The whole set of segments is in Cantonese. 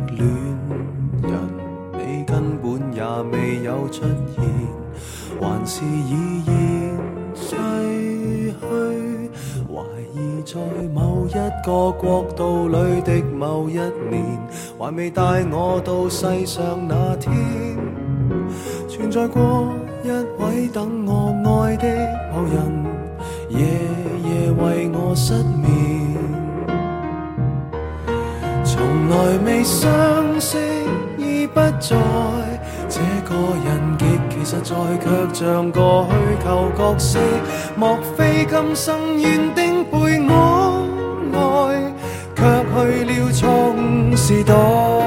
戀人，你根本也未有出現，還是已然逝去。懷疑在某一個國度裏的某一年，還未帶我到世上那天，存在過一位等我愛的某人，夜夜為我失眠。從來未相識已不在，這個人極其實在，卻像個虛構角色。莫非今生原定陪我愛，卻去了錯誤時代。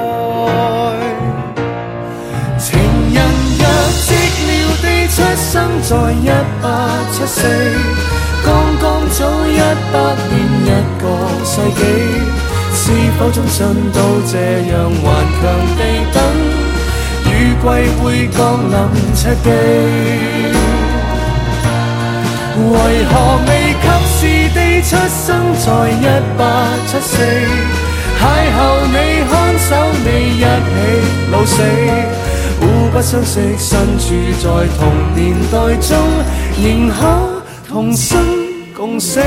情人若寂寥地出生在1874，剛剛早100年一個世紀。是否終身都這樣頑強地等，雨季會降臨赤地？為何未及時地出生在1874？邂逅你看守你一起老死，互不相識身處在同年代中，仍可同生共死。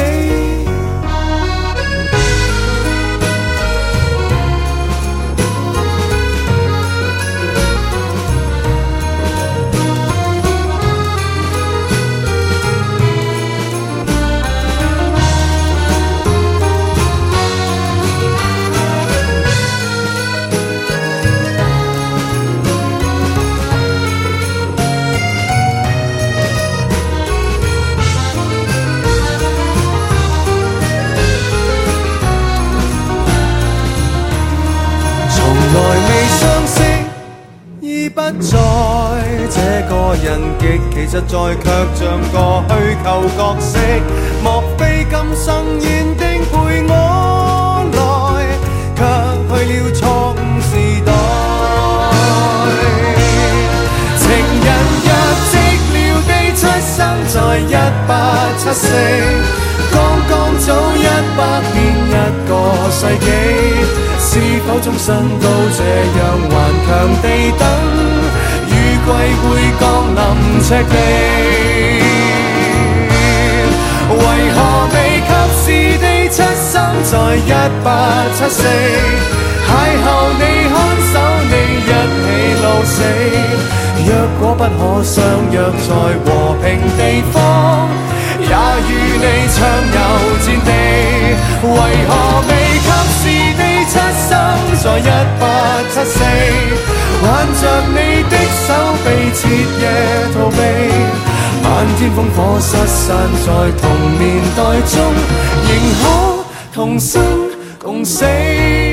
不在，這個人極其實在，卻像個虛構角色。莫非今生原定陪我來，卻去了錯誤時代。情人若寂寥地出生在1874，剛剛早100年一個世紀。是否終身都這樣頑強地等，雨季會降臨赤地？為何未及時地出生在1874？邂逅你看守你一起老死，若果不可相約在和平地方，也與你暢遊戰地。為何未及時地出生在1874？挽着你的手臂徹夜逃避，漫天烽火失散在同年代中，仍可同生共死。